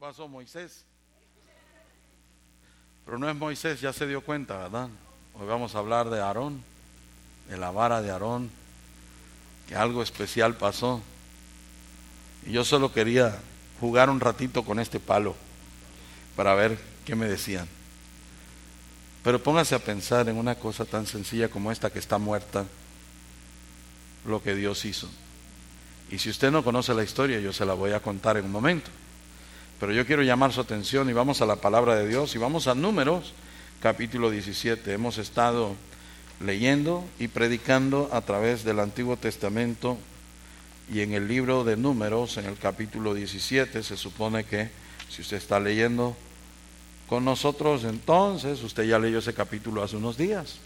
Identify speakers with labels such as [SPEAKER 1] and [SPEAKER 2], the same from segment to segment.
[SPEAKER 1] pasó? Moisés. Pero no es Moisés, ya se dio cuenta, ¿verdad? Hoy vamos a hablar de Aarón, de la vara de Aarón, que algo especial pasó. Y yo solo quería jugar un ratito con este palo para ver qué me decían. Pero póngase a pensar en una cosa tan sencilla como esta que está muerta, lo que Dios hizo. Y si usted no conoce la historia, yo se la voy a contar en un momento. Pero yo quiero llamar su atención y vamos a la palabra de Dios y vamos a Números, capítulo 17. Hemos estado leyendo y predicando a través del Antiguo Testamento y en el libro de Números, en el capítulo 17, se supone que si usted está leyendo con nosotros, entonces usted ya leyó ese capítulo hace unos días.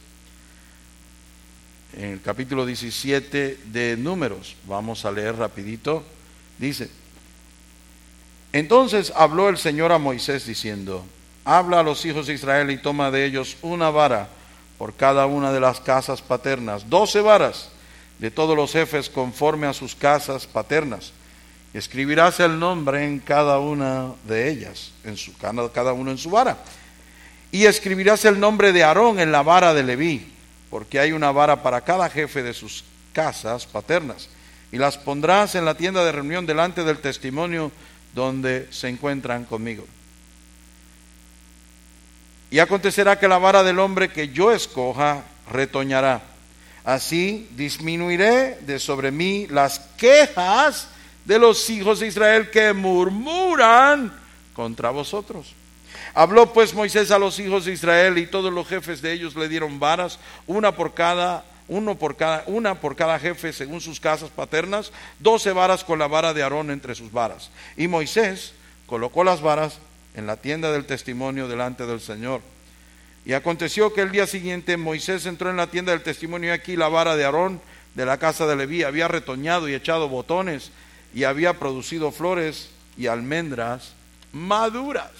[SPEAKER 1] En el capítulo 17 de Números, vamos a leer rapidito, dice: entonces habló el Señor a Moisés diciendo: habla a los hijos de Israel y toma de ellos una vara por cada una de las casas paternas, 12 varas de todos los jefes conforme a sus casas paternas. Escribirás el nombre en cada una de ellas, cada uno en su vara. Y escribirás el nombre de Aarón en la vara de Leví, porque hay una vara para cada jefe de sus casas paternas. Y las pondrás en la tienda de reunión delante del testimonio donde se encuentran conmigo. Y acontecerá que la vara del hombre que yo escoja retoñará. Así disminuiré de sobre mí las quejas de los hijos de Israel que murmuran contra vosotros. Habló pues Moisés a los hijos de Israel y todos los jefes de ellos le dieron varas, una por cada jefe según sus casas paternas, 12 varas con la vara de Aarón entre sus varas. Y Moisés colocó las varas en la tienda del testimonio delante del Señor. Y aconteció que el día siguiente Moisés entró en la tienda del testimonio y aquí la vara de Aarón de la casa de Leví había retoñado y echado botones y había producido flores y almendras maduras.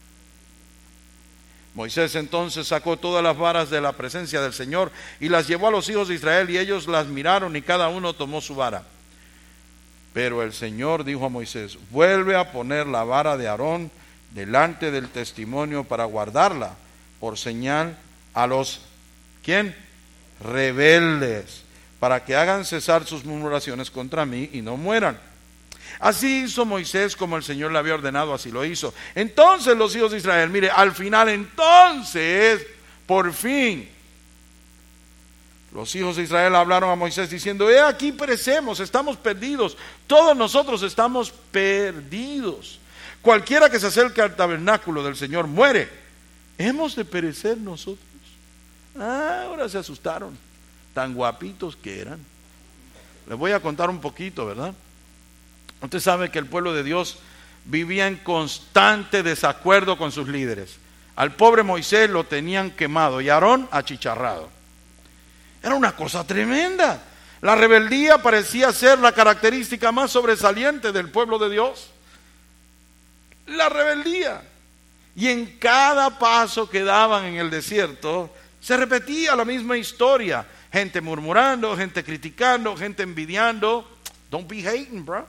[SPEAKER 1] Moisés entonces sacó todas las varas de la presencia del Señor y las llevó a los hijos de Israel y ellos las miraron y cada uno tomó su vara. Pero el Señor dijo a Moisés: vuelve a poner la vara de Aarón delante del testimonio para guardarla por señal a los ¿quién? Rebeldes, para que hagan cesar sus murmuraciones contra mí y no mueran. Así hizo Moisés como el Señor le había ordenado, así lo hizo. Entonces los hijos de Israel, mire, al final entonces, por fin, los hijos de Israel hablaron a Moisés diciendo: he aquí perecemos, estamos perdidos, todos nosotros estamos perdidos. Cualquiera que se acerque al tabernáculo del Señor muere. ¿Hemos de perecer nosotros? Ahora se asustaron, tan guapitos que eran. Les voy a contar un poquito, ¿verdad? Usted sabe que el pueblo de Dios vivía en constante desacuerdo con sus líderes. Al pobre Moisés lo tenían quemado y a Aarón achicharrado. Era una cosa tremenda. La rebeldía parecía ser la característica más sobresaliente del pueblo de Dios. La rebeldía. Y en cada paso que daban en el desierto se repetía la misma historia. Gente murmurando, gente criticando, gente envidiando. Don't be hating, bro.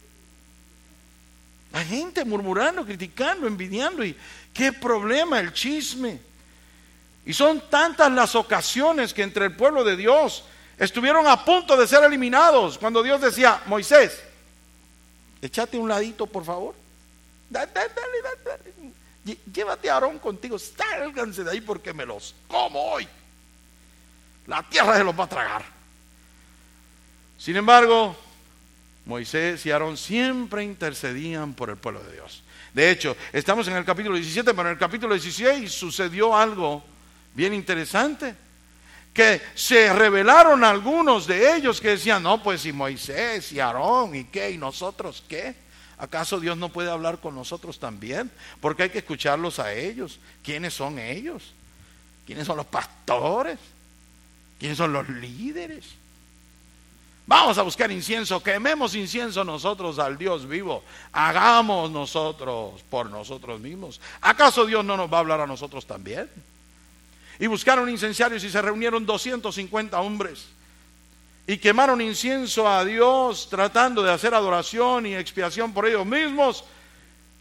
[SPEAKER 1] La gente murmurando, criticando, envidiando. Y qué problema el chisme. Y son tantas las ocasiones que entre el pueblo de Dios estuvieron a punto de ser eliminados. Cuando Dios decía: Moisés, échate un ladito por favor. Dale. Llévate a Aarón contigo, sálganse de ahí porque me los como hoy. La tierra se los va a tragar. Sin embargo, Moisés y Aarón siempre intercedían por el pueblo de Dios. De hecho, estamos en el capítulo 17, pero en el capítulo 16 sucedió algo bien interesante. Que se rebelaron algunos de ellos que decían: no, pues si Moisés y Aarón y qué, y nosotros qué. ¿Acaso Dios no puede hablar con nosotros también? Porque hay que escucharlos a ellos. ¿Quiénes son ellos? ¿Quiénes son los pastores? ¿Quiénes son los líderes? Vamos a buscar incienso, quememos incienso nosotros al Dios vivo. Hagamos nosotros por nosotros mismos. ¿Acaso Dios no nos va a hablar a nosotros también? Y buscaron incenciarios y se reunieron 250 hombres. Y quemaron incienso a Dios tratando de hacer adoración y expiación por ellos mismos.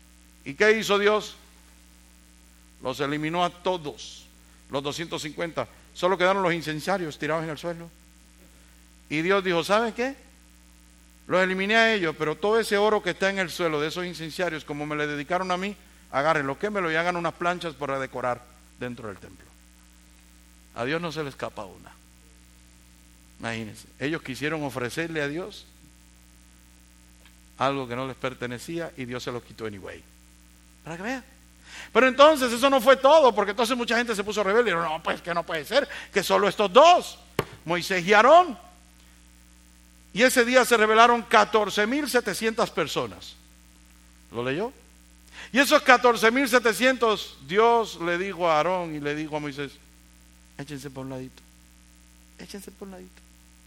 [SPEAKER 1] ¿Y qué hizo Dios? Los eliminó a todos, los 250. Solo quedaron los incensarios tirados en el suelo. Y Dios dijo, ¿saben qué? Los eliminé a ellos, pero todo ese oro que está en el suelo de esos incensarios, como me le dedicaron a mí, agárrenlo, quémelo y hagan unas planchas para decorar dentro del templo. A Dios no se le escapa una. Imagínense, ellos quisieron ofrecerle a Dios algo que no les pertenecía y Dios se lo quitó anyway. Para que vean. Pero entonces eso no fue todo, porque entonces mucha gente se puso rebelde y dijo, no, pues que no puede ser, que solo estos dos, Moisés y Aarón. Y ese día se rebelaron 14,700 personas. ¿Lo leyó? Y esos 14,700, Dios le dijo a Aarón y le dijo a Moisés, échense por un ladito, échense por un ladito.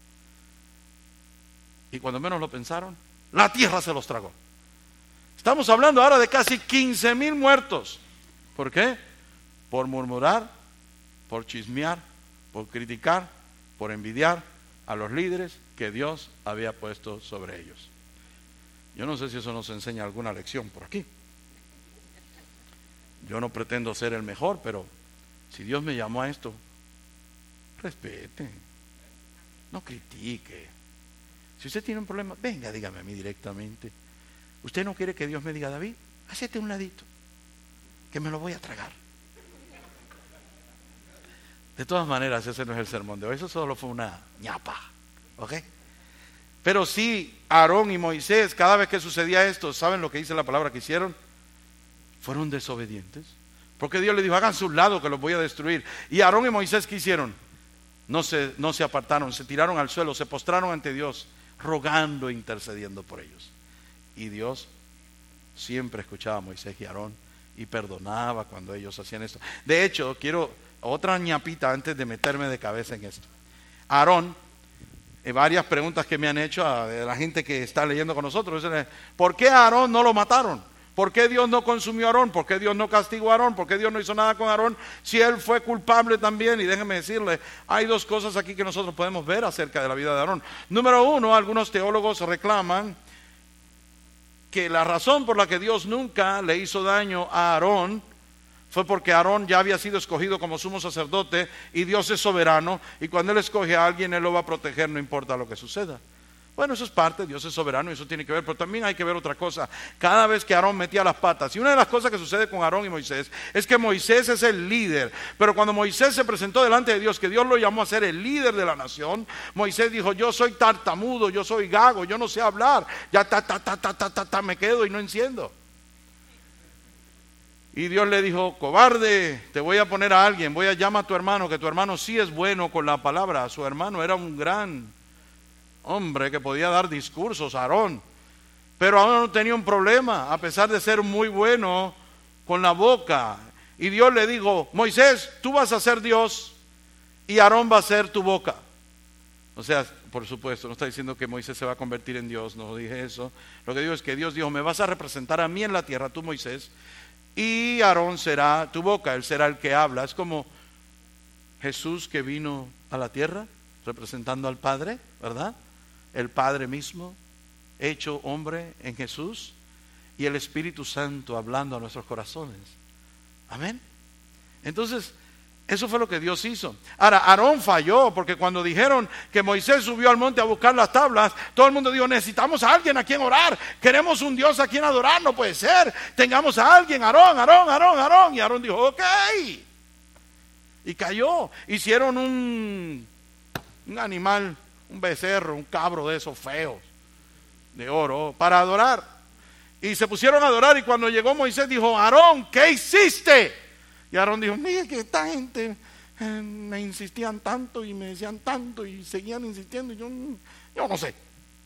[SPEAKER 1] Y cuando menos lo pensaron, la tierra se los tragó. Estamos hablando ahora de casi 15,000 muertos. ¿Por qué? Por murmurar, por chismear, por criticar, por envidiar a los líderes que Dios había puesto sobre ellos. Yo no sé si eso nos enseña alguna lección por aquí. Yo no pretendo ser el mejor, pero si Dios me llamó a esto, respete, no critique. Si usted tiene un problema, venga, dígame a mí directamente. ¿Usted no quiere que Dios me diga, David, hacete un ladito, que me lo voy a tragar? De todas maneras, ese no es el sermón de hoy, eso solo fue una ñapa, ¿ok? Pero sí, Aarón y Moisés, cada vez que sucedía esto, ¿saben lo que dice la palabra que hicieron? Fueron desobedientes. Porque Dios le dijo, háganse un lado que los voy a destruir. Y Aarón y Moisés, ¿qué hicieron? No se apartaron, se tiraron al suelo, se postraron ante Dios, rogando e intercediendo por ellos. Y Dios siempre escuchaba a Moisés y Aarón y perdonaba cuando ellos hacían esto. De hecho, quiero otra ñapita antes de meterme de cabeza en esto. Aarón, varias preguntas que me han hecho de la gente que está leyendo con nosotros. ¿Por qué a Aarón no lo mataron? ¿Por qué Dios no consumió a Aarón? ¿Por qué Dios no castigó a Aarón? ¿Por qué Dios no hizo nada con Aarón? Si él fue culpable también. Y déjenme decirle, hay dos cosas aquí que nosotros podemos ver acerca de la vida de Aarón. Número uno, algunos teólogos reclaman que la razón por la que Dios nunca le hizo daño a Aarón fue porque Aarón ya había sido escogido como sumo sacerdote y Dios es soberano y cuando Él escoge a alguien Él lo va a proteger no importa lo que suceda. Bueno, eso es parte, Dios es soberano y eso tiene que ver, pero también hay que ver otra cosa. Cada vez que Aarón metía las patas, y una de las cosas que sucede con Aarón y Moisés es que Moisés es el líder, pero cuando Moisés se presentó delante de Dios, que Dios lo llamó a ser el líder de la nación, Moisés dijo, yo soy tartamudo, yo soy gago, yo no sé hablar, ya me quedo y no enciendo. Y Dios le dijo, cobarde, te voy a poner a alguien, voy a llamar a tu hermano, que tu hermano sí es bueno con la palabra. Su hermano era un gran hombre que podía dar discursos, Aarón, pero Aarón tenía un problema, a pesar de ser muy bueno con la boca. Y Dios le dijo, Moisés, tú vas a ser Dios y Aarón va a ser tu boca. O sea, por supuesto, no está diciendo que Moisés se va a convertir en Dios, no dije eso. Lo que digo es que Dios dijo, me vas a representar a mí en la tierra, tú Moisés, y Aarón será tu boca, él será el que habla. Es como Jesús que vino a la tierra representando al Padre, ¿verdad? El Padre mismo hecho hombre en Jesús y el Espíritu Santo hablando a nuestros corazones. Amén. Entonces, eso fue lo que Dios hizo. Ahora, Aarón falló porque cuando dijeron que Moisés subió al monte a buscar las tablas, todo el mundo dijo, necesitamos a alguien a quien orar, queremos un Dios a quien adorar, no puede ser, tengamos a alguien, Aarón. Y Aarón dijo, ok. Y cayó. Hicieron un animal, un becerro, un cabro de esos feos, de oro, para adorar. Y se pusieron a adorar y cuando llegó Moisés dijo, Aarón, ¿qué hiciste? Y Aarón dijo, mire que esta gente me insistían tanto y me decían tanto y seguían insistiendo y yo no sé.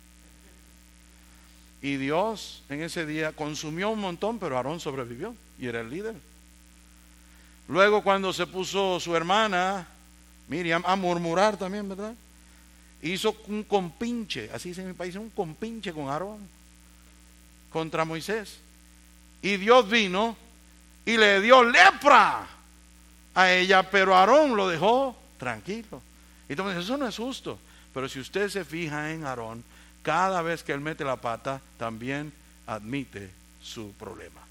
[SPEAKER 1] Y Dios en ese día consumió un montón, pero Aarón sobrevivió y era el líder. Luego cuando se puso su hermana Miriam a murmurar también, ¿verdad? Hizo un compinche, así dice en mi país, un compinche con Aarón contra Moisés. Y Dios vino y le dio lepra a ella, pero Aarón lo dejó tranquilo. Y entonces eso no es justo. Pero si usted se fija en Aarón, cada vez que él mete la pata, también admite su problema.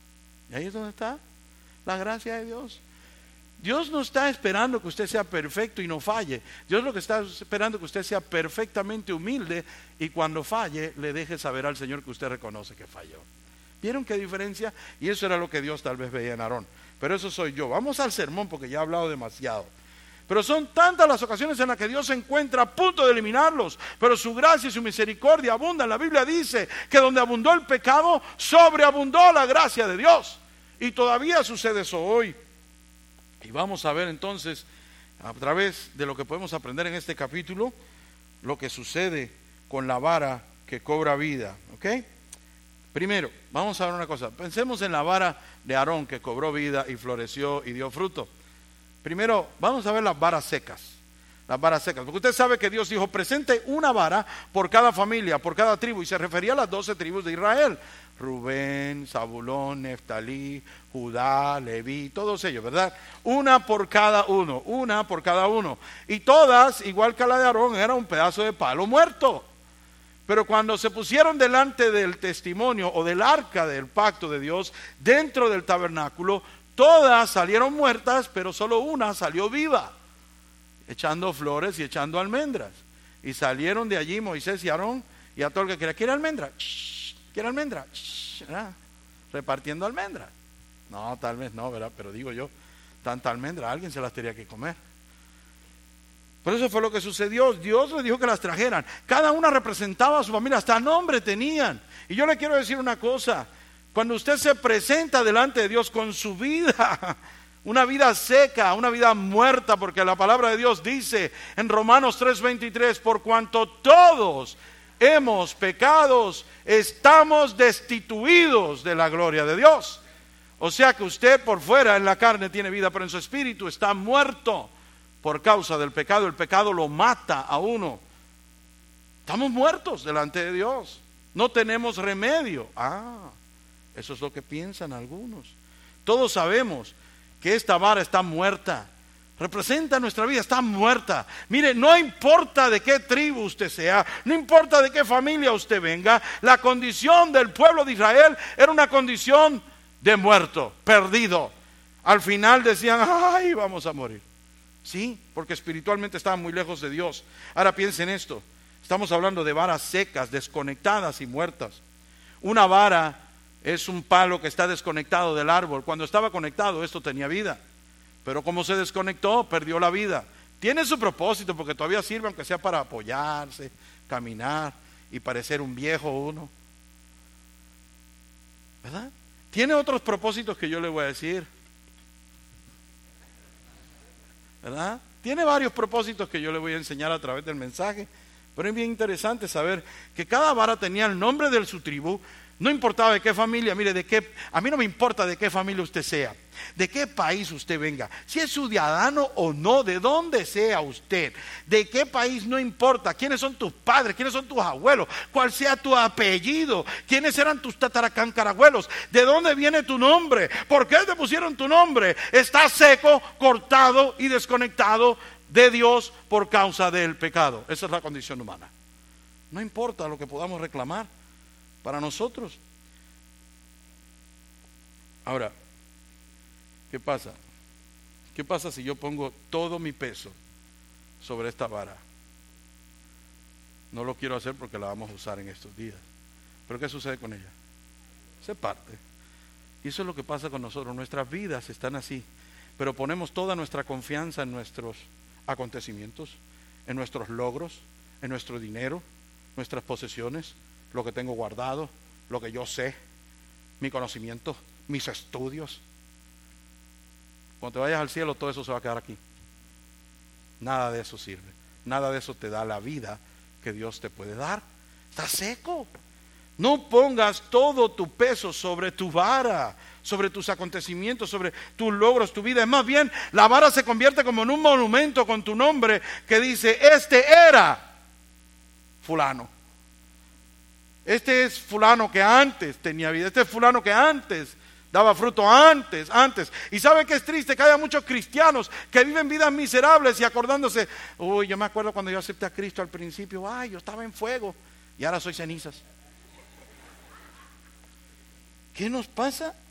[SPEAKER 1] Y ahí es donde está la gracia de Dios. Dios no está esperando que usted sea perfecto y no falle. Dios lo que está esperando es que usted sea perfectamente humilde y cuando falle le deje saber al Señor que usted reconoce que falló. ¿Vieron qué diferencia? Y eso era lo que Dios tal vez veía en Aarón. Pero eso soy yo. Vamos al sermón porque ya he hablado demasiado. Pero son tantas las ocasiones en las que Dios se encuentra a punto de eliminarlos, pero su gracia y su misericordia abundan. La Biblia dice que donde abundó el pecado, sobreabundó la gracia de Dios. Y todavía sucede eso hoy. Y vamos a ver entonces, a través de lo que podemos aprender en este capítulo, lo que sucede con la vara que cobra vida. ¿Ok? Primero, vamos a ver una cosa. Pensemos en la vara de Aarón que cobró vida y floreció y dio fruto. Primero, vamos a ver las varas secas. Las varas secas. Porque usted sabe que Dios dijo, presente una vara por cada familia, por cada tribu. Y se refería a las 12 tribus de Israel. Rubén, Zabulón, Neftalí, Judá, Leví, todos ellos, ¿verdad? Una por cada uno, una por cada uno. Y todas, igual que la de Aarón, era un pedazo de palo muerto. Pero cuando se pusieron delante del testimonio o del arca del pacto de Dios, dentro del tabernáculo, todas salieron muertas, pero solo una salió viva, echando flores y echando almendras. Y salieron de allí Moisés y Aarón y a todo el que quería, ¿quiere almendra? ¿Quiere almendra? Repartiendo almendras. No, tal vez no, ¿verdad? Pero digo yo, tanta almendra, alguien se las tenía que comer. Por eso fue lo que sucedió. Dios les dijo que las trajeran. Cada una representaba a su familia, hasta nombre tenían. Y yo le quiero decir una cosa. Cuando usted se presenta delante de Dios con su vida, una vida seca, una vida muerta, porque la palabra de Dios dice en Romanos 3:23, por cuanto todos hemos pecado, estamos destituidos de la gloria de Dios. O sea que usted por fuera en la carne tiene vida, pero en su espíritu está muerto por causa del pecado. El pecado lo mata a uno. Estamos muertos delante de Dios. No tenemos remedio. Eso es lo que piensan algunos. Todos sabemos que esta vara está muerta. Representa nuestra vida, está muerta. Mire, no importa de qué tribu usted sea, no importa de qué familia usted venga, la condición del pueblo de Israel era una condición de muerto, perdido. Al final decían, ay, vamos a morir. Sí, porque espiritualmente estaban muy lejos de Dios. Ahora piensen esto, estamos hablando de varas secas, desconectadas y muertas. Una vara es un palo que está desconectado del árbol. Cuando estaba conectado, esto tenía vida. Pero como se desconectó, perdió la vida. Tiene su propósito, porque todavía sirve, aunque sea para apoyarse, caminar y parecer un viejo uno. ¿Verdad? Tiene otros propósitos que yo le voy a decir. ¿Verdad? Tiene varios propósitos que yo le voy a enseñar a través del mensaje. Pero es bien interesante saber que cada vara tenía el nombre de su tribu. No importaba de qué familia, mire, a mí no me importa de qué familia usted sea, de qué país usted venga, si es ciudadano o no, de dónde sea usted, de qué país, no importa, quiénes son tus padres, quiénes son tus abuelos, cuál sea tu apellido, quiénes eran tus tataracancarabuelos, de dónde viene tu nombre, por qué te pusieron tu nombre, está seco, cortado y desconectado de Dios por causa del pecado. Esa es la condición humana. No importa lo que podamos reclamar para nosotros. Ahora, ¿qué pasa? ¿Qué pasa si yo pongo todo mi peso sobre esta vara? No lo quiero hacer porque la vamos a usar en estos días. ¿Pero qué sucede con ella? Se parte. Y eso es lo que pasa con nosotros. Nuestras vidas están así, pero ponemos toda nuestra confianza en nuestros acontecimientos, en nuestros logros, en nuestro dinero, nuestras posesiones, lo que tengo guardado, lo que yo sé, mi conocimiento, mis estudios. Cuando te vayas al cielo, todo eso se va a quedar aquí. Nada de eso sirve. Nada de eso te da la vida que Dios te puede dar. Está seco. No pongas todo tu peso sobre tu vara, sobre tus acontecimientos, sobre tus logros, tu vida. Es más bien, la vara se convierte como en un monumento con tu nombre que dice, este era fulano. Este es fulano que antes tenía vida. Este es fulano que antes daba fruto, antes. Y sabe que es triste que haya muchos cristianos que viven vidas miserables y acordándose, uy, yo me acuerdo cuando yo acepté a Cristo al principio, ay, yo estaba en fuego y ahora soy cenizas. ¿Qué nos pasa?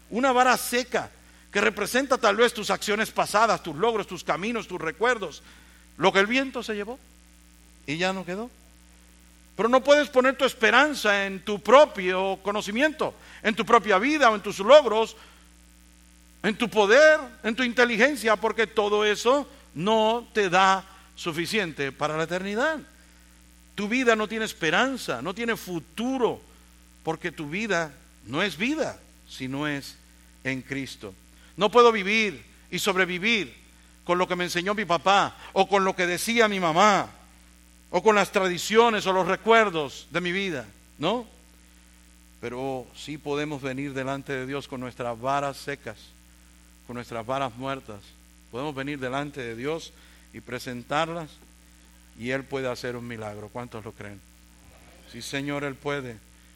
[SPEAKER 1] Una vara seca que representa tal vez tus acciones pasadas, tus logros, tus caminos, tus recuerdos, lo que el viento se llevó y ya no quedó. Pero no puedes poner tu esperanza en tu propio conocimiento, en tu propia vida o en tus logros, en tu poder, en tu inteligencia, porque todo eso no te da suficiente para la eternidad. Tu vida no tiene esperanza, no tiene futuro, porque tu vida no es vida si no es en Cristo. No puedo vivir y sobrevivir con lo que me enseñó mi papá, o con lo que decía mi mamá, o con las tradiciones o los recuerdos de mi vida, ¿no? Pero sí podemos venir delante de Dios con nuestras varas secas, con nuestras varas muertas. Podemos venir delante de Dios y presentarlas, y Él puede hacer un milagro. ¿Cuántos lo creen? Sí, Señor, Él puede.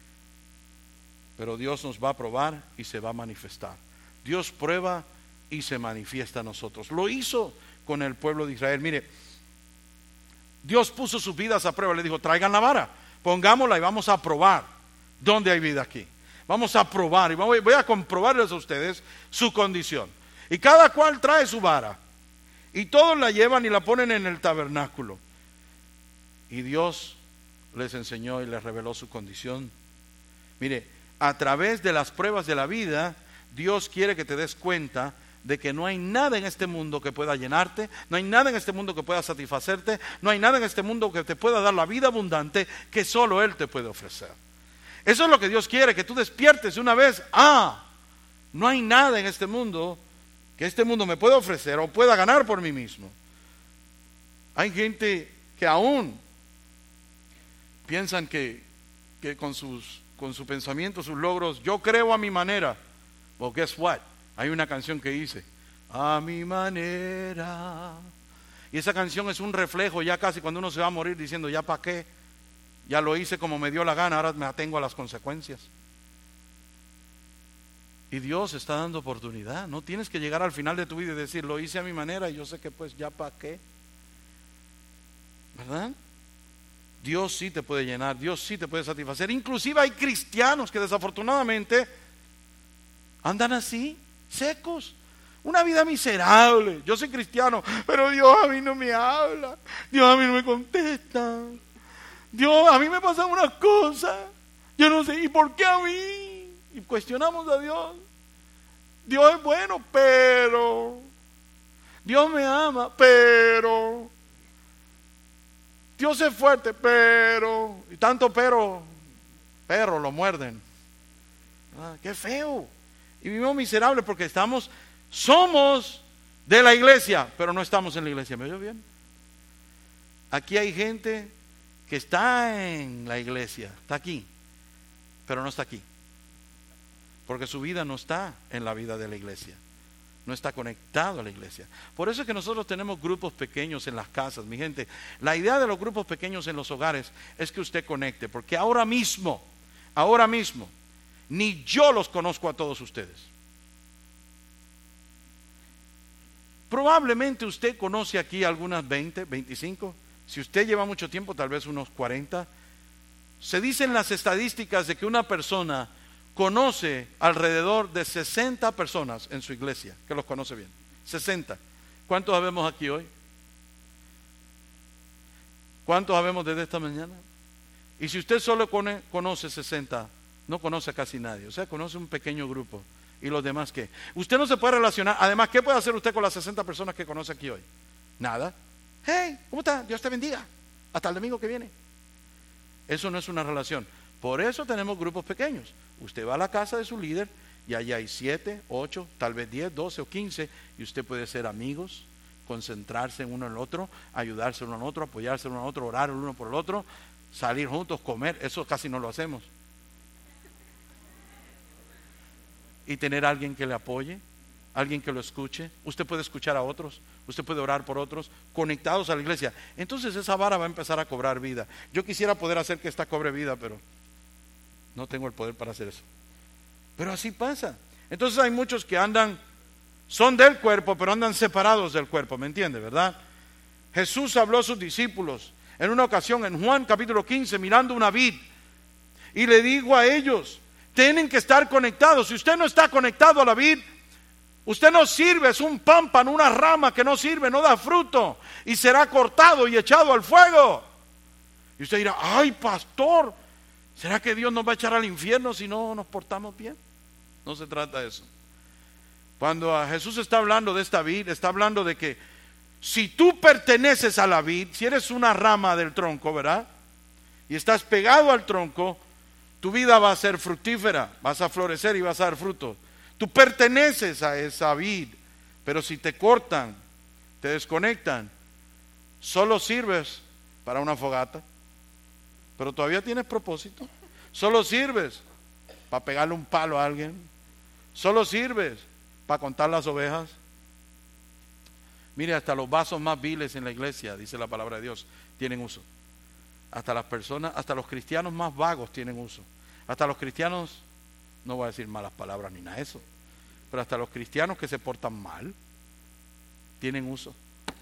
[SPEAKER 1] Pero Dios nos va a probar y se va a manifestar. Dios prueba y se manifiesta a nosotros. Lo hizo con el pueblo de Israel. Mire, Dios puso sus vidas a prueba. Le dijo, traigan la vara, pongámosla y vamos a probar dónde hay vida aquí. Vamos a probar y voy a comprobarles a ustedes su condición. Y cada cual trae su vara, y todos la llevan y la ponen en el tabernáculo. Y Dios les enseñó y les reveló su condición. Mire, a través de las pruebas de la vida, Dios quiere que te des cuenta de que no hay nada en este mundo que pueda llenarte, no hay nada en este mundo que pueda satisfacerte, no hay nada en este mundo que te pueda dar la vida abundante que solo Él te puede ofrecer. Eso es lo que Dios quiere, que tú despiertes de una vez. No hay nada en este mundo que este mundo me pueda ofrecer o pueda ganar por mí mismo. Hay gente que aún piensan que con su pensamiento, sus logros, yo creo a mi manera. Well, guess what? Hay una canción que dice, a mi manera. Y esa canción es un reflejo ya casi cuando uno se va a morir diciendo, ya para qué, ya lo hice como me dio la gana, ahora me atengo a las consecuencias. Y Dios está dando oportunidad. No tienes que llegar al final de tu vida y decir, lo hice a mi manera y yo sé que pues ya para qué. ¿Verdad? Dios sí te puede llenar, Dios sí te puede satisfacer. Inclusive hay cristianos que desafortunadamente andan así, secos, una vida miserable. Yo soy cristiano, pero Dios a mí no me habla, Dios a mí no me contesta, Dios a mí me pasan unas cosas, yo no sé, ¿y por qué a mí? Y cuestionamos a Dios. Dios es bueno, pero Dios me ama, pero Dios es fuerte, pero, y tanto pero lo muerden. Qué feo. Y vivimos miserables porque somos de la iglesia, pero no estamos en la iglesia. ¿Me oye bien? Aquí hay gente que está en la iglesia, está aquí, pero no está aquí. Porque su vida no está en la vida de la iglesia. No está conectado a la iglesia. Por eso es que nosotros tenemos grupos pequeños en las casas, mi gente. La idea de los grupos pequeños en los hogares es que usted conecte, porque ahora mismo, ni yo los conozco a todos ustedes. Probablemente usted conoce aquí algunas 20, 25. Si usted lleva mucho tiempo, tal vez unos 40. Se dicen las estadísticas de que una persona conoce alrededor de 60 personas en su iglesia, que los conoce bien. 60. ¿Cuántos habemos aquí hoy? ¿Cuántos habemos desde esta mañana? Y si usted solo conoce 60, no conoce a casi nadie. O sea, conoce un pequeño grupo. ¿Y los demás qué? Usted no se puede relacionar. Además, ¿qué puede hacer usted con las 60 personas que conoce aquí hoy? Nada. Hey, ¿cómo está? Dios te bendiga. Hasta el domingo que viene. Eso no es una relación. Por eso tenemos grupos pequeños. Usted va a la casa de su líder y allá hay 7, 8, tal vez 10, 12 o 15 y usted puede ser amigos, concentrarse en uno en el otro, ayudarse uno al otro, apoyarse uno al otro, orar el uno por el otro, salir juntos, comer. Eso casi no lo hacemos. Y tener a alguien que le apoye, alguien que lo escuche. Usted puede escuchar a otros, usted puede orar por otros, conectados a la iglesia. Entonces esa vara va a empezar a cobrar vida. Yo quisiera poder hacer que esta cobre vida, pero no tengo el poder para hacer eso. Pero así pasa. Entonces hay muchos que son del cuerpo, pero andan separados del cuerpo, ¿me entiende, verdad? Jesús habló a sus discípulos en una ocasión en Juan capítulo 15, mirando una vid, y le dijo a ellos Tienen que estar conectados. Si usted no está conectado a la vid, usted no sirve, es un pámpano, una rama que no sirve, no da fruto y será cortado y echado al fuego. Y usted dirá, ay pastor, ¿será que Dios nos va a echar al infierno si no nos portamos bien? No se trata de eso. Cuando Jesús está hablando de esta vid, está hablando de que si tú perteneces a la vid, si eres una rama del tronco, ¿verdad? Y estás pegado al tronco, tu vida va a ser fructífera, vas a florecer y vas a dar fruto. Tú perteneces a esa vid, pero si te cortan, te desconectan, solo sirves para una fogata, pero todavía tienes propósito. Solo sirves para pegarle un palo a alguien, solo sirves para contar las ovejas. Mire, hasta los vasos más viles en la iglesia, dice la palabra de Dios, tienen uso. Hasta las personas, hasta los cristianos más vagos tienen uso. Hasta los cristianos, no voy a decir malas palabras ni nada de eso, pero hasta los cristianos que se portan mal tienen uso.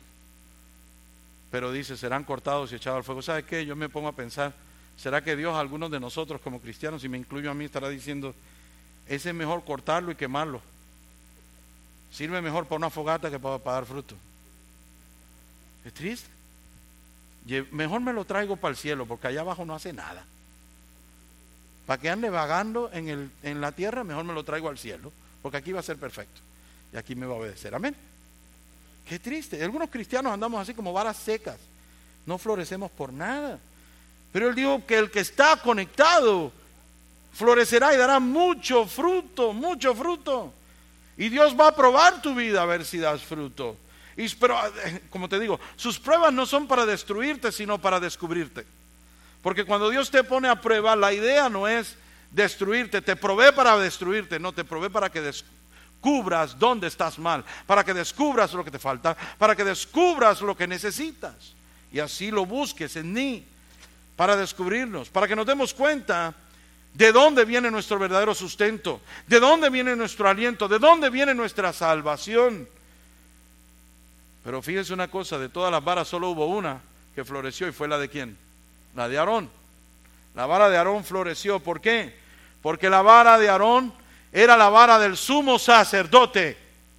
[SPEAKER 1] Pero dice, serán cortados y echados al fuego. ¿Sabe qué? Yo me pongo a pensar, ¿será que Dios a algunos de nosotros como cristianos, y me incluyo a mí, estará diciendo, ese es mejor cortarlo y quemarlo? Sirve mejor para una fogata que para dar fruto. Es triste. Mejor me lo traigo para el cielo, porque allá abajo no hace nada. Para que ande vagando en la tierra, mejor me lo traigo al cielo, porque aquí va a ser perfecto y aquí me va a obedecer. Amén. Qué triste. Algunos cristianos andamos así como varas secas, no florecemos por nada. Pero él dijo que el que está conectado florecerá y dará mucho fruto, mucho fruto. Y Dios va a probar tu vida a ver si das fruto. Pero como te digo, sus pruebas no son para destruirte, sino para descubrirte. Porque cuando Dios te pone a prueba, la idea no es destruirte, te provee para destruirte, no, te provee para que descubras dónde estás mal, para que descubras lo que te falta, para que descubras lo que necesitas. Y así lo busques en mí, para descubrirnos, para que nos demos cuenta de dónde viene nuestro verdadero sustento, de dónde viene nuestro aliento, de dónde viene nuestra salvación. Pero fíjense una cosa, de todas las varas solo hubo una que floreció, y fue la de ¿quién? La de Aarón. La vara de Aarón floreció. ¿Por qué? Porque la vara de Aarón era la vara del sumo sacerdote.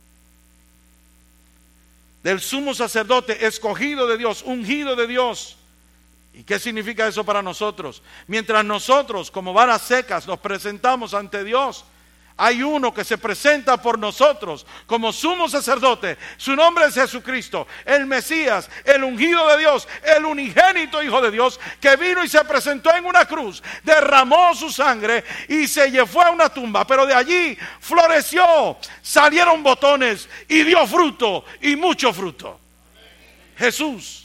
[SPEAKER 1] Del sumo sacerdote, escogido de Dios, ungido de Dios. ¿Y qué significa eso para nosotros? Mientras nosotros, como varas secas, nos presentamos ante Dios, hay uno que se presenta por nosotros como sumo sacerdote. Su nombre es Jesucristo, el Mesías, el ungido de Dios, el unigénito Hijo de Dios, que vino y se presentó en una cruz, derramó su sangre y se fue a una tumba, pero de allí floreció, salieron botones y dio fruto, y mucho fruto. Jesús,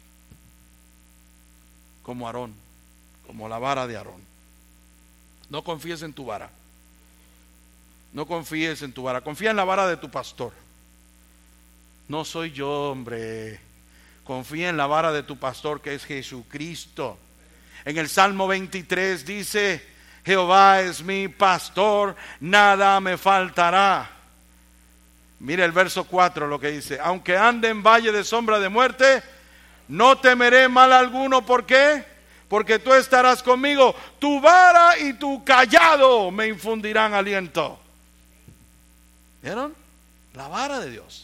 [SPEAKER 1] como Aarón, como la vara de Aarón. No confíes en tu vara. No confíes en tu vara, confía en la vara de tu pastor. No soy yo, hombre. Confía en la vara de tu pastor, que es Jesucristo. En el Salmo 23 dice, Jehová es mi pastor, nada me faltará. Mira el verso 4 lo que dice, aunque ande en valle de sombra de muerte, no temeré mal alguno. ¿Por qué? Porque tú estarás conmigo, tu vara y tu cayado me infundirán aliento. ¿Vieron? La vara de Dios.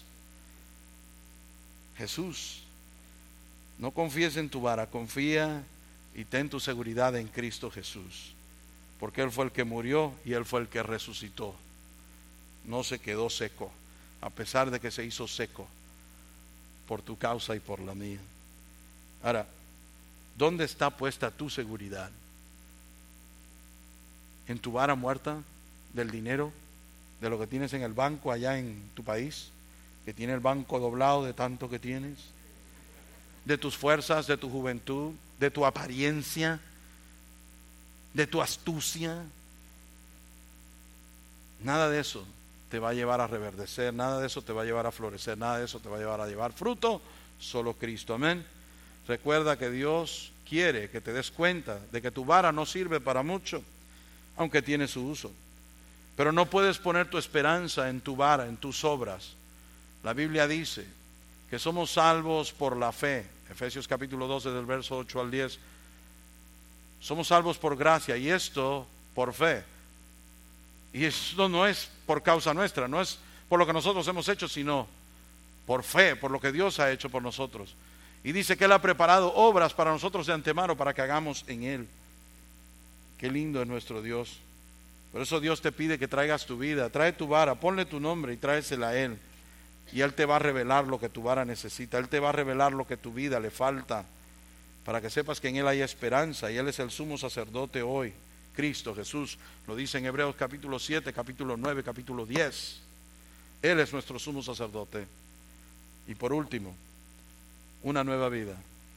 [SPEAKER 1] Jesús. No confíes en tu vara, confía y ten tu seguridad en Cristo Jesús. Porque Él fue el que murió y Él fue el que resucitó. No se quedó seco, a pesar de que se hizo seco por tu causa y por la mía. Ahora, ¿dónde está puesta tu seguridad? ¿En tu vara muerta del dinero? ¿De lo que tienes en el banco allá en tu país? ¿Que tiene el banco doblado de tanto que tienes? ¿De tus fuerzas, de tu juventud, de tu apariencia, de tu astucia? Nada de eso te va a llevar a reverdecer, nada de eso te va a llevar a florecer, nada de eso te va a llevar fruto, solo Cristo. Amén. Recuerda que Dios quiere que te des cuenta de que tu vara no sirve para mucho, aunque tiene su uso. Pero no puedes poner tu esperanza en tu vara, en tus obras. La Biblia dice que somos salvos por la fe. Efesios capítulo 12 del verso 8 al 10. Somos salvos por gracia, y esto por fe, Y esto no es por causa nuestra, no es por lo que nosotros hemos hecho, sino por fe, por lo que Dios ha hecho por nosotros. Y dice que Él ha preparado obras para nosotros de antemano para que hagamos en Él. Qué lindo es nuestro Dios. Por eso Dios te pide que traigas tu vida, trae tu vara, ponle tu nombre y tráesela a Él. Y Él te va a revelar lo que tu vara necesita, Él te va a revelar lo que tu vida le falta, para que sepas que en Él hay esperanza y Él es el sumo sacerdote hoy. Cristo Jesús lo dice en Hebreos capítulo 7, capítulo 9, capítulo 10. Él es nuestro sumo sacerdote. Y por último, una nueva vida.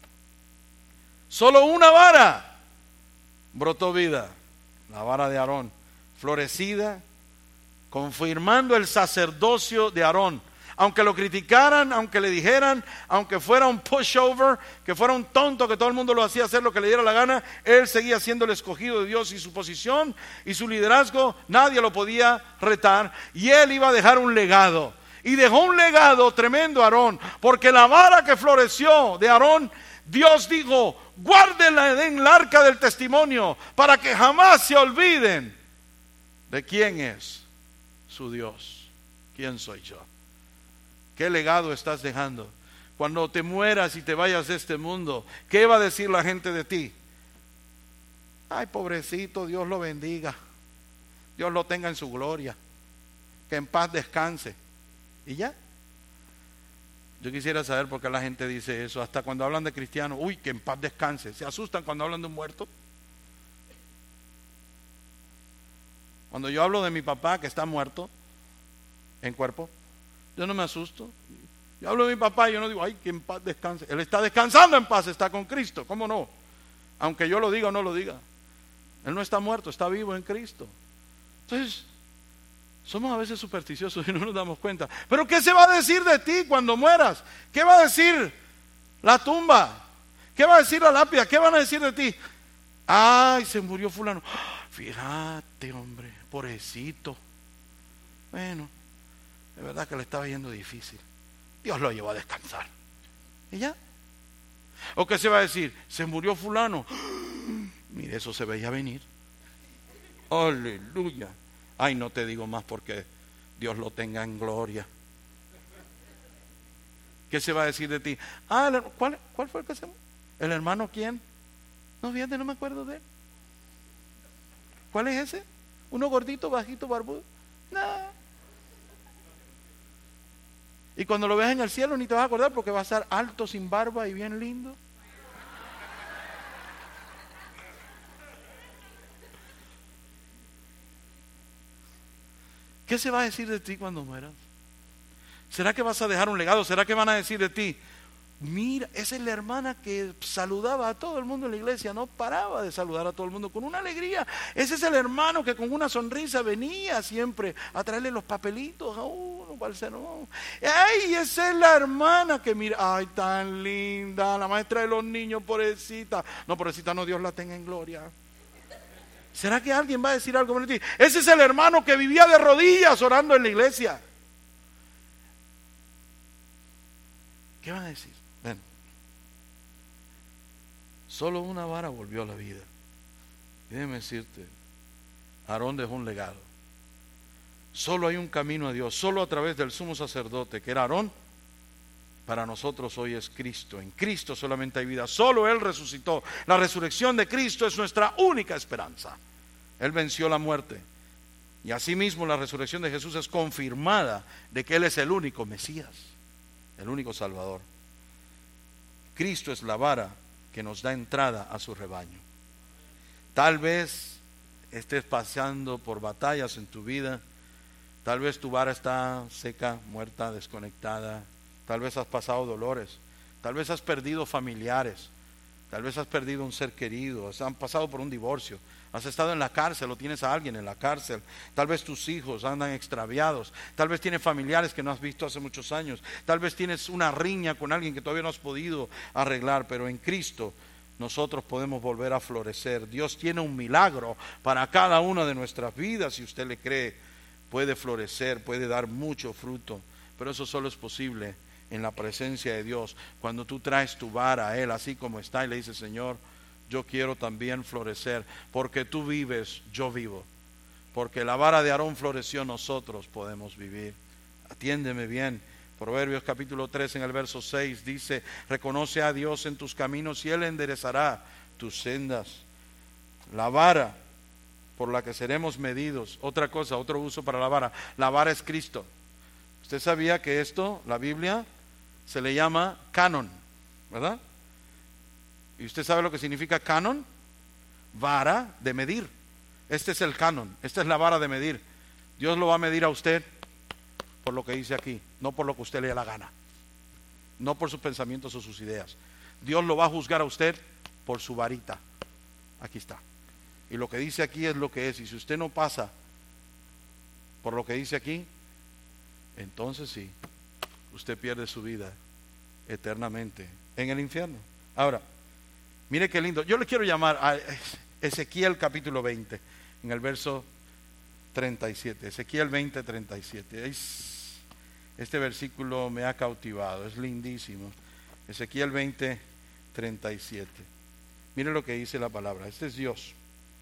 [SPEAKER 1] Solo una vara brotó vida, la vara de Aarón, florecida, confirmando el sacerdocio de Aarón. Aunque lo criticaran, aunque le dijeran, aunque fuera un pushover, que fuera un tonto, que todo el mundo lo hacía hacer lo que le diera la gana, él seguía siendo el escogido de Dios, y su posición y su liderazgo nadie lo podía retar, y él iba a dejar un legado. Y dejó un legado tremendo a Aarón, porque la vara que floreció de Aarón, Dios dijo: guárdenla en la arca del testimonio, para que jamás se olviden de quién es su Dios. ¿Quién soy yo? ¿Qué legado estás dejando? Cuando te mueras y te vayas de este mundo, ¿qué va a decir la gente de ti? Ay, pobrecito, Dios lo bendiga, Dios lo tenga en su gloria, que en paz descanse. ¿Y ya? Yo quisiera saber por qué la gente dice eso. Hasta cuando hablan de cristianos, uy, que en paz descanse. ¿Se asustan cuando hablan de un muerto? Cuando yo hablo de mi papá que está muerto en cuerpo, yo no me asusto. Yo hablo de mi papá y yo no digo, ay, que en paz descanse. Él está descansando en paz, está con Cristo. ¿Cómo no? Aunque yo lo diga o no lo diga. Él no está muerto, está vivo en Cristo. Entonces, somos a veces supersticiosos y no nos damos cuenta. Pero ¿qué se va a decir de ti cuando mueras? ¿Qué va a decir la tumba? ¿Qué va a decir la lápida? ¿Qué van a decir de ti? Ay, se murió fulano. Fíjate, hombre, pobrecito. Bueno, de verdad que le estaba yendo difícil. Dios lo llevó a descansar. ¿Y ya? ¿O qué se va a decir? Se murió fulano. Mire, eso se veía venir. Aleluya. Ay, no te digo más porque Dios lo tenga en gloria. ¿Qué se va a decir de ti? Ah, ¿cuál fue el que se murió? ¿El hermano quién? No, fíjate, no me acuerdo de él. ¿Cuál es ese? ¿Uno gordito, bajito, barbudo? No. Y cuando lo veas en el cielo ni te vas a acordar, porque va a estar alto, sin barba y bien lindo. ¿Qué se va a decir de ti cuando mueras? ¿Será que vas a dejar un legado? ¿Será que van a decir de ti? Mira, esa es la hermana que saludaba a todo el mundo en la iglesia, no paraba de saludar a todo el mundo con una alegría. Ese es el hermano que con una sonrisa venía siempre a traerle los papelitos a uno para el sermón. Ay, esa es la hermana que mira, ay, tan linda, la maestra de los niños, pobrecita. No, pobrecita, no, Dios la tenga en gloria. ¿Será que alguien va a decir algo de ti? Ese es el hermano que vivía de rodillas orando en la iglesia. ¿Qué van a decir? Ven. Solo una vara volvió a la vida. Y déjeme decirte, Aarón dejó un legado. Solo hay un camino a Dios, solo a través del sumo sacerdote, que era Aarón. Para nosotros hoy es Cristo. En Cristo solamente hay vida. Solo Él resucitó. La resurrección de Cristo es nuestra única esperanza. Él venció la muerte. Y asimismo la resurrección de Jesús es confirmada de que Él es el único Mesías, el único Salvador. Cristo es la vara que nos da entrada a su rebaño. Tal vez estés pasando por batallas en tu vida. Tal vez tu vara está seca, muerta, desconectada. Tal vez has pasado dolores, tal vez has perdido familiares, tal vez has perdido un ser querido, has pasado por un divorcio, has estado en la cárcel o tienes a alguien en la cárcel, tal vez tus hijos andan extraviados, tal vez tienes familiares que no has visto hace muchos años, tal vez tienes una riña con alguien que todavía no has podido arreglar, pero en Cristo nosotros podemos volver a florecer. Dios tiene un milagro para cada una de nuestras vidas. Si usted le cree, puede florecer, puede dar mucho fruto, pero eso solo es posible en la presencia de Dios, cuando tú traes tu vara a Él así como está y le dices: Señor, yo quiero también florecer, porque tú vives, yo vivo. porque la vara de Aarón floreció, nosotros podemos vivir. Atiéndeme bien. Proverbios capítulo 3 en el verso 6 dice: reconoce a Dios en tus caminos y Él enderezará tus sendas. La vara por la que seremos medidos. Otra cosa, otro uso para la vara es Cristo. Usted sabía que esto, la Biblia, se le llama canon, ¿verdad? ¿Y usted sabe lo que significa canon? Vara de medir. Este es el canon, esta es la vara de medir. Dios lo va a medir a usted por lo que dice aquí, no por lo que usted le dé la gana, no por sus pensamientos o sus ideas. Dios lo va a juzgar a usted por su varita. Aquí está. Y lo que dice aquí es lo que es. Y si usted no pasa por lo que dice aquí, entonces sí, usted pierde su vida eternamente en el infierno. Ahora, mire qué lindo. Yo le quiero llamar a Ezequiel capítulo 20, en el verso 37. Ezequiel 20, 37. Este versículo me ha cautivado, es lindísimo. Ezequiel 20, 37. Mire lo que dice la palabra. Este es Dios.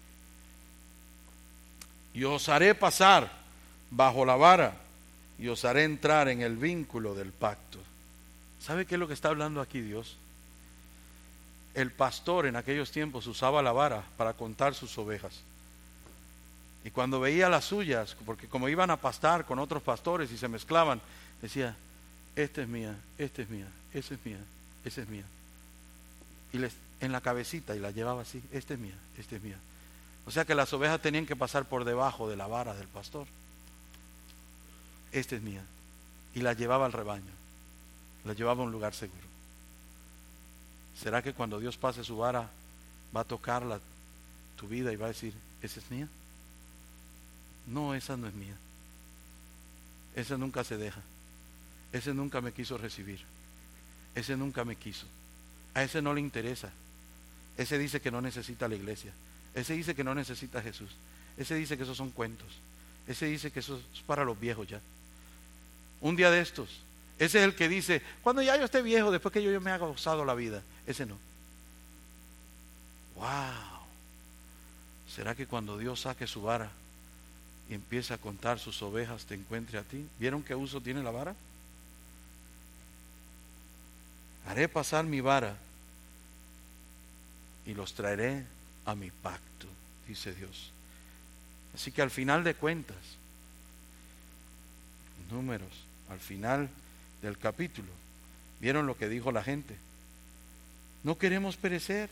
[SPEAKER 1] Y os haré pasar bajo la vara y os haré entrar en el vínculo del pacto. ¿Sabe qué es lo que está hablando aquí Dios? El pastor en aquellos tiempos usaba la vara para contar sus ovejas. Y cuando veía las suyas, porque como iban a pastar con otros pastores y se mezclaban, decía: esta es mía, esta es mía, esa es mía, esa es mía. Y en la cabecita, y la llevaba así: esta es mía, esta es mía. O sea que las ovejas tenían que pasar por debajo de la vara del pastor. Esta es mía. Y la llevaba al rebaño, la llevaba a un lugar seguro. ¿Será que cuando Dios pase su vara va a tocar tu vida y va a decir: esa es mía? No, esa no es mía. Ese nunca se deja. Ese nunca me quiso recibir. Ese nunca me quiso. A ese no le interesa. Ese dice que no necesita la iglesia. Ese dice que no necesita a Jesús. Ese dice que esos son cuentos. Ese dice que eso es para los viejos ya. Un día de estos, ese es el que dice: cuando ya yo esté viejo, después que yo me haya gozado la vida. Ese no. Wow. ¿Será que cuando Dios saque su vara y empiece a contar sus ovejas, te encuentre a ti? ¿Vieron qué uso tiene la vara? Haré pasar mi vara y los traeré a mi pacto, dice Dios. Así que al final de cuentas, Números, al final del capítulo, ¿vieron lo que dijo la gente? No queremos perecer.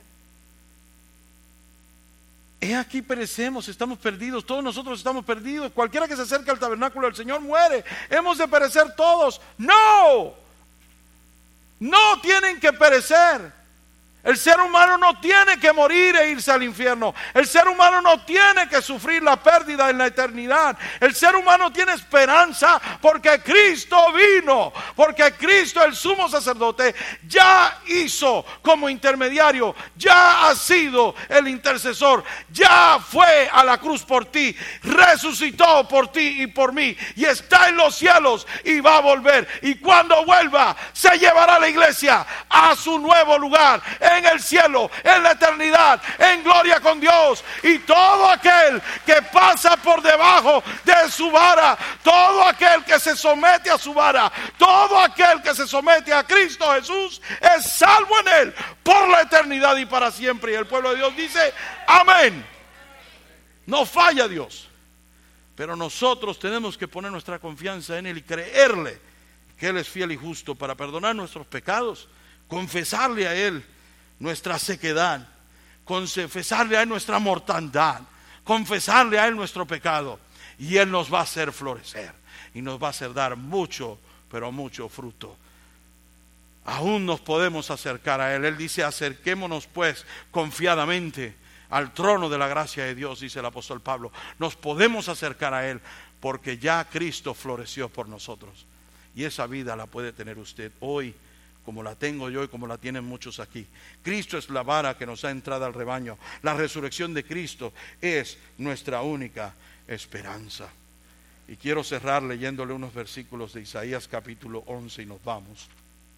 [SPEAKER 1] He aquí perecemos, estamos perdidos, todos nosotros estamos perdidos. Cualquiera que se acerque al tabernáculo del Señor muere. Hemos de perecer todos. No, no tienen que perecer. El ser humano no tiene que morir e irse al infierno. El ser humano no tiene que sufrir la pérdida en la eternidad. El ser humano tiene esperanza porque Cristo vino, porque Cristo, el sumo sacerdote, ya hizo como intermediario, ya ha sido el intercesor, ya fue a la cruz por ti, resucitó por ti y por mí, y está en los cielos y va a volver. Y cuando vuelva, se llevará a la iglesia a su nuevo lugar, en el cielo, en la eternidad, en gloria con Dios. Y todo aquel que pasa por debajo de su vara, todo aquel que se somete a su vara, todo aquel que se somete a Cristo Jesús, es salvo en Él por la eternidad y para siempre. Y el pueblo de Dios dice: amén. No falla Dios, pero nosotros tenemos que poner nuestra confianza en Él y creerle que Él es fiel y justo para perdonar nuestros pecados, confesarle a Él nuestra sequedad, confesarle a Él nuestra mortandad, confesarle a Él nuestro pecado, y Él nos va a hacer florecer y nos va a hacer dar mucho, pero mucho fruto. Aún nos podemos acercar a Él. Él dice: acerquémonos pues confiadamente al trono de la gracia de Dios, dice el apóstol Pablo. Nos podemos acercar a Él porque ya Cristo floreció por nosotros, y esa vida la puede tener usted hoy, como la tengo yo y como la tienen muchos aquí. Cristo es la vara que nos ha entrado al rebaño. La resurrección de Cristo es nuestra única esperanza. Y quiero cerrar leyéndole unos versículos de Isaías capítulo 11 y nos vamos.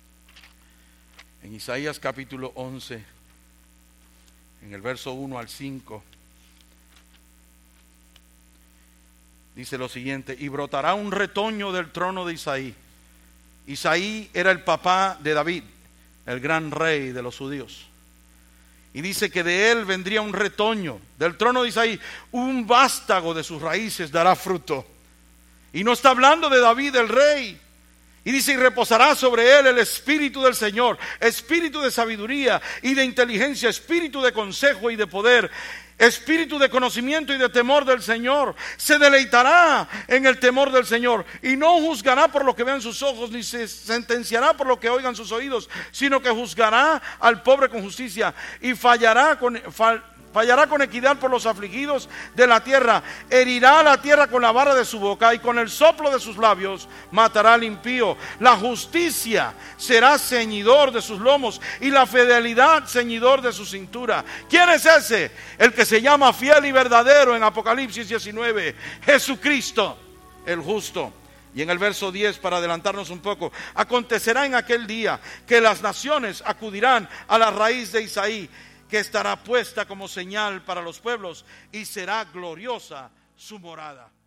[SPEAKER 1] En Isaías capítulo 11, en el verso 1 al 5, dice lo siguiente: y brotará un retoño del trono de Isaí. Isaí era el papá de David, el gran rey de los judíos. Y dice que de él vendría un retoño, del trono de Isaí, un vástago de sus raíces dará fruto. Y no está hablando de David el rey. Y dice: y reposará sobre él el espíritu del Señor, espíritu de sabiduría y de inteligencia, espíritu de consejo y de poder, espíritu de conocimiento y de temor del Señor. Se deleitará en el temor del Señor y no juzgará por lo que vean sus ojos, ni se sentenciará por lo que oigan sus oídos, sino que juzgará al pobre con justicia y fallará con equidad por los afligidos de la tierra. Herirá a la tierra con la vara de su boca, y con el soplo de sus labios matará al impío. La justicia será ceñidor de sus lomos, y la fidelidad ceñidor de su cintura. ¿Quién es ese? El que se llama fiel y verdadero en Apocalipsis 19, Jesucristo el justo. Y en el verso 10, para adelantarnos un poco: acontecerá en aquel día que las naciones acudirán a la raíz de Isaí, que estará puesta como señal para los pueblos, y será gloriosa su morada.